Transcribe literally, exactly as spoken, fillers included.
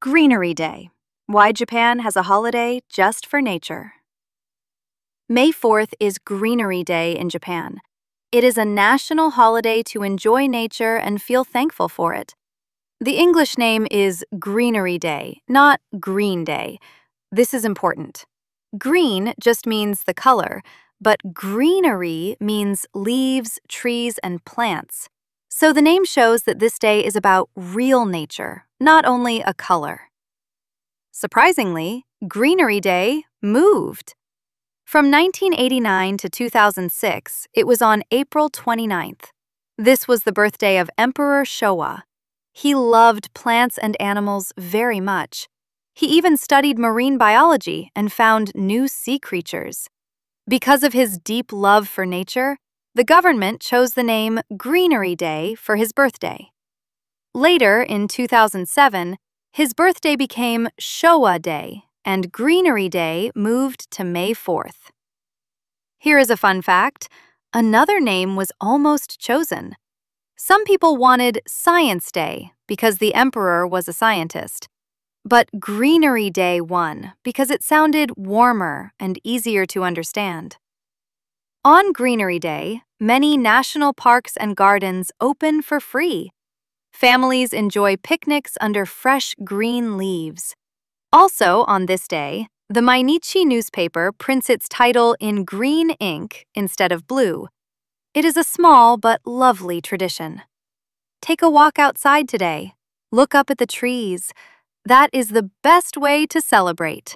Greenery Day. Why Japan has a holiday just for nature. May fourth is Greenery Day in Japan. It is a national holiday to enjoy nature and feel thankful for it. The English name is Greenery Day, not Green Day. This is important. Green just means the color, but greenery means leaves, trees, and plants. So the name shows that this day is about real nature, not only a color. Surprisingly, Greenery Day moved. From nineteen eighty-nine to two thousand six, it was on April twenty-ninth. This was the birthday of Emperor Showa. He loved plants and animals very much. He even studied marine biology and found new sea creatures. Because of his deep love for nature, the government chose the name Greenery Day for his birthday. Later, in two thousand seven, his birthday became Showa Day, and Greenery Day moved to May fourth. Here is a fun fact. Another name was almost chosen. Some people wanted Science Day because the emperor was a scientist. But Greenery Day won because it sounded warmer and easier to understand. On Greenery Day, many national parks and gardens open for free. Families enjoy picnics under fresh green leaves. Also on this day, the Mainichi newspaper prints its title in green ink instead of blue. It is a small but lovely tradition. Take a walk outside today. Look up at the trees. That is the best way to celebrate.